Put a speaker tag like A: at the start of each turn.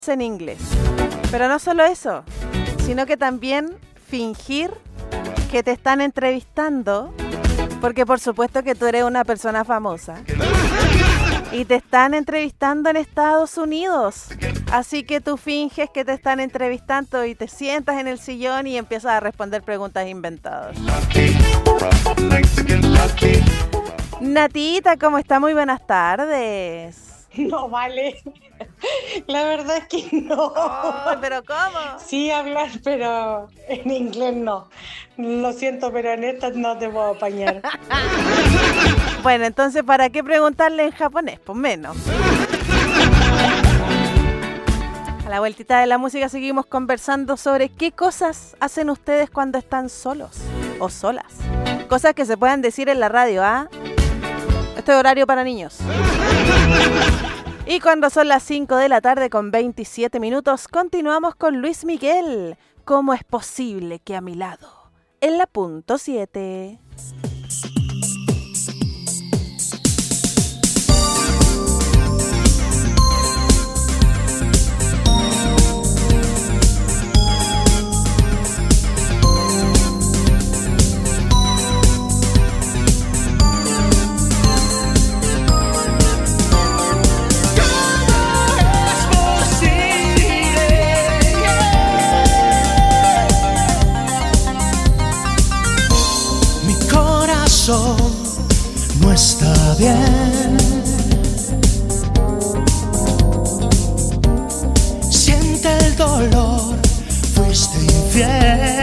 A: en inglés. Pero no solo eso, sino que también fingir que te están entrevistando, porque por supuesto que tú eres una persona famosa y te están entrevistando en Estados Unidos. Así que tú finges que te están entrevistando y te sientas en el sillón y empiezas a responder preguntas inventadas. Natita, ¿cómo está? Muy buenas tardes.
B: No vale, la verdad es que no.
A: Oh, ¿pero cómo?
B: Sí hablar, pero en inglés no. Lo siento, pero en estas no te puedo apañar.
A: Bueno, entonces, ¿para qué preguntarle en japonés? Pues menos. A la vueltita de la música seguimos conversando sobre qué cosas hacen ustedes cuando están solos o solas. Cosas que se puedan decir en la radio, ¿ah? Este es horario para niños. Y cuando son las 5 de la tarde con 27 minutos, continuamos con Luis Miguel. ¿Cómo es posible que a mi lado? En la punto 7.
C: No está bien. Siente el dolor, fuiste infiel.